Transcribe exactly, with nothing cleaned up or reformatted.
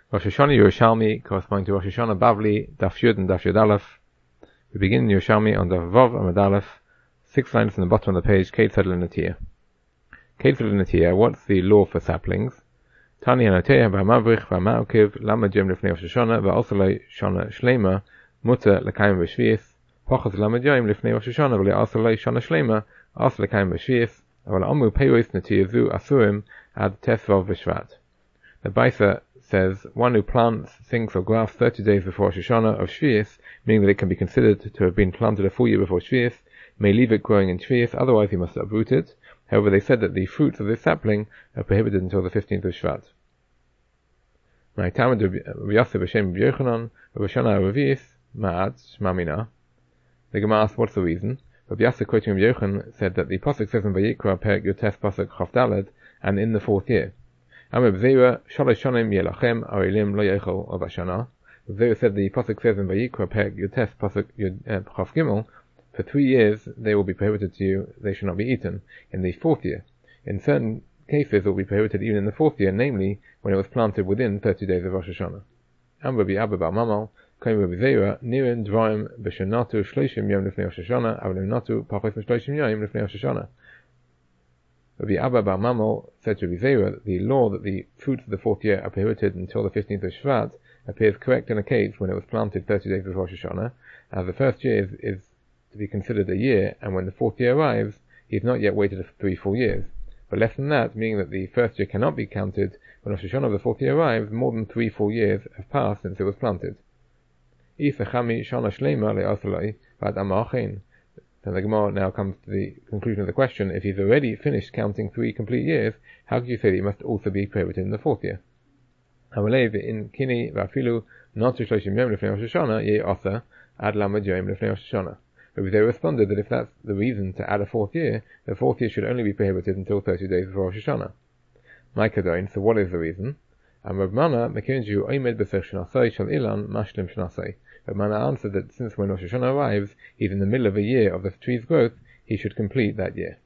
Rosh Hashanah Yerushalmi, corresponding to Rosh Hashanah Bavli, Daf Yud and Daf Yud Aleph. We begin Yerushalmi on Daf Vav Amud Aleph, six lines from the bottom of the page, Ketzad L'Natiyah. Ketzad L'Natiyah, what's the law for saplings? Tani Hanatiyah V'Hamavrich V'Hamaokiv Lama Jem Lefnei Rosh Hashanah V'Asalei Shana Shlema Mutter L'Kayim V'Shvius Pochas Lama Jem Lefnei Rosh Hashanah V'Asalei Shana Shlema As L'Kayim V'Shvius Aval Amu Peiros Natiyah Zu Asurim Ad Tesvav V'Shvat. The Baisa says, one who plants things or grass thirty days before Rosh Hashanah of Shvius, meaning that it can be considered to have been planted a full year before Shvius, may leave it growing in Shvius, otherwise he must uproot it. However, they said that the fruits of this sapling are prohibited until the fifteenth of Shvat. The Gemara asks, what's the reason? Rabbi Yasser, quoting Rabbi Yochanan, said that the pasuk says in Vayikra Perek Yotes pasuk Chaf Daled, and in the fourth year. Amr B'Zeira Shalosh Shonim Yelachem Arilim Lo Yechol of Ashana. B'Zeira said the pasuk says in Vayikra Perek Yotes pasuk Chaf Gimel, for three years they will be prohibited to you; they should not be eaten. In the fourth year, in certain cases, it will be prohibited even in the fourth year, namely when it was planted within thirty days of Rosh Hashanah. Amr B'Abba Bar Mamal Kaim Rabbi Zeira Nirin Dvarim B'Shanatu Shloshim Yom Lefnei Rosh Hashanah Avalim Natu Pachos Shloshim Yom Lefnei Rosh Hashanah. Rabbi Abba Bar Mamal said to Rabbi Zeira that the law that the fruits of the fourth year are prohibited until the fifteenth of Shvat appears correct in a case when it was planted thirty days before Rosh Hashanah, as the first year is, is to be considered a year, and when the fourth year arrives, he has not yet waited three full years. But less than that, meaning that the first year cannot be counted when Rosh Hashanah of the fourth year arrives, more than three full years have passed since it was planted. So the Gemara now comes to the conclusion of the question: if he's already finished counting three complete years, how could you say that he must also be prohibited in the fourth year? In Kini Vafilu not to Shloshim Yom Lefnei Rosh Hashanah Ye Asa Ad Lamed Yom Lefnei Rosh Hashanah. But they responded that if that's the reason to add a fourth year, the fourth year should only be prohibited until thirty days before Rosh Hashanah. Maikadon, so what is the reason? And Rav Mana Mekinju Oimed B'Sech Shnasai Shal Ilan Mashlim Shnasai. Rav Mana answered that since when Rosh Hashanah arrives, he's in the middle of a year of the tree's growth, he should complete that year.